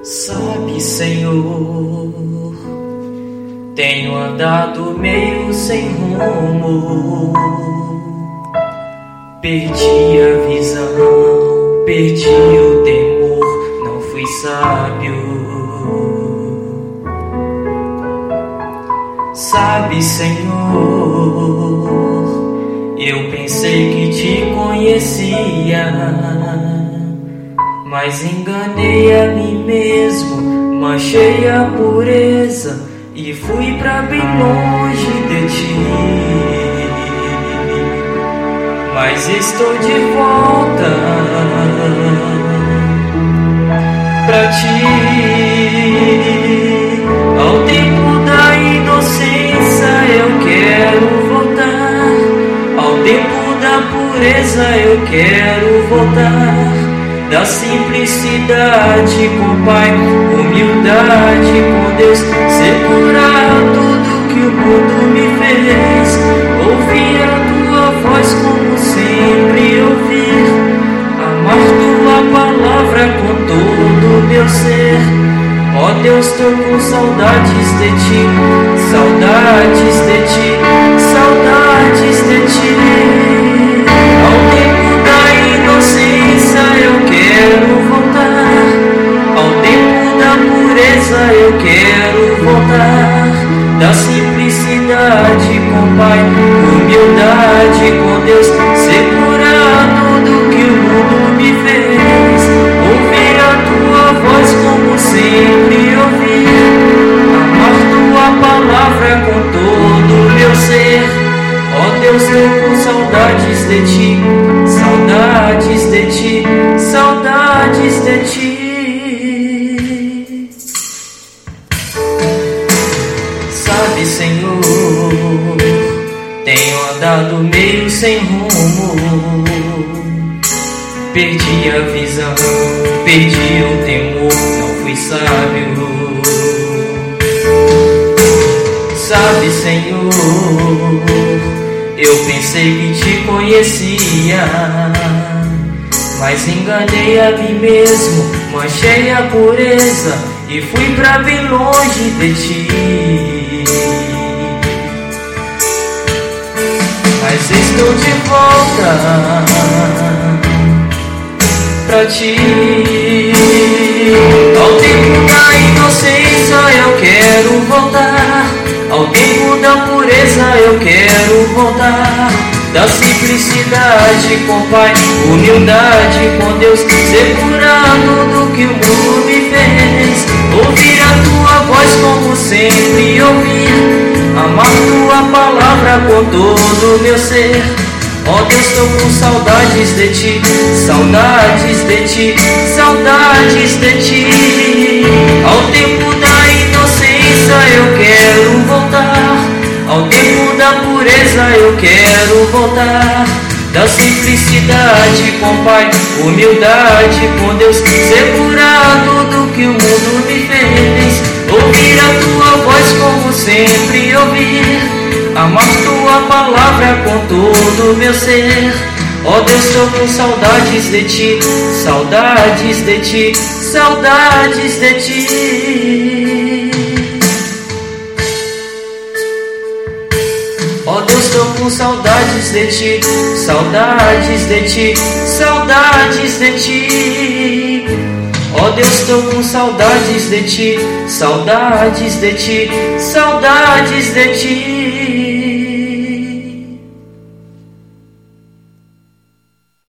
Sabe, Senhor, tenho andado meio sem rumo, perdi a visão, perdi o temor, não fui sábio. Sabe, Senhor, eu pensei que te conhecia, mas enganei a mim mesmo, manchei a pureza e fui pra bem longe de ti. Mas estou de volta pra ti, ao tempo da inocência eu quero voltar, ao tempo da pureza eu quero voltar. Da simplicidade com o Pai, humildade com Deus, segurar tudo que o mundo me fez, ouvir a tua voz como sempre ouvir, amar tua palavra com todo o meu ser. Ó Deus, tô com saudades de ti, saudades de ti, saudades de ti. Ao tempo da inocência eu quero voltar, ao tempo da pureza eu quero voltar. Da simplicidade com o Pai, humildade com Deus, segurar tudo que o mundo me fez, ouvir a tua voz como sempre ouvir, amar tua palavra com todo o meu ser. Ó Deus, tô com saudades de ti, saudades de ti, saudades de ti. Sabe, Senhor, tenho andado meio sem rumo, perdi a visão, perdi o temor, não fui sábio. Sabe, Senhor, eu pensei que te conhecia, mas enganei a mim mesmo, manchei a pureza e fui pra bem longe de ti. Mas estou de volta pra ti, ao tempo da inocência eu quero voltar, ao tempo da pureza eu quero voltar. Da simplicidade com o Pai, humildade com Deus, segurar tudo que o mundo me fez, ouvir a tua voz como sempre ouvir, amar tua palavra com todo o meu ser. Ó Deus, tô com saudades de ti, saudades de ti, saudades de ti. Ao tempo da inocência eu quero voltar, ao tempo da pureza eu quero voltar. Da simplicidade com o Pai, humildade com Deus, segurar tudo que o mundo me fez, ouvir a tua voz como sempre ouvir, amar tua palavra com todo o meu ser. Ó Deus, tô com saudades de ti, saudades de ti, saudades de ti. Ó Deus, tô com saudades de ti, saudades de ti, saudades de ti. Ó Deus, tô com saudades de ti, saudades de ti, saudades de ti.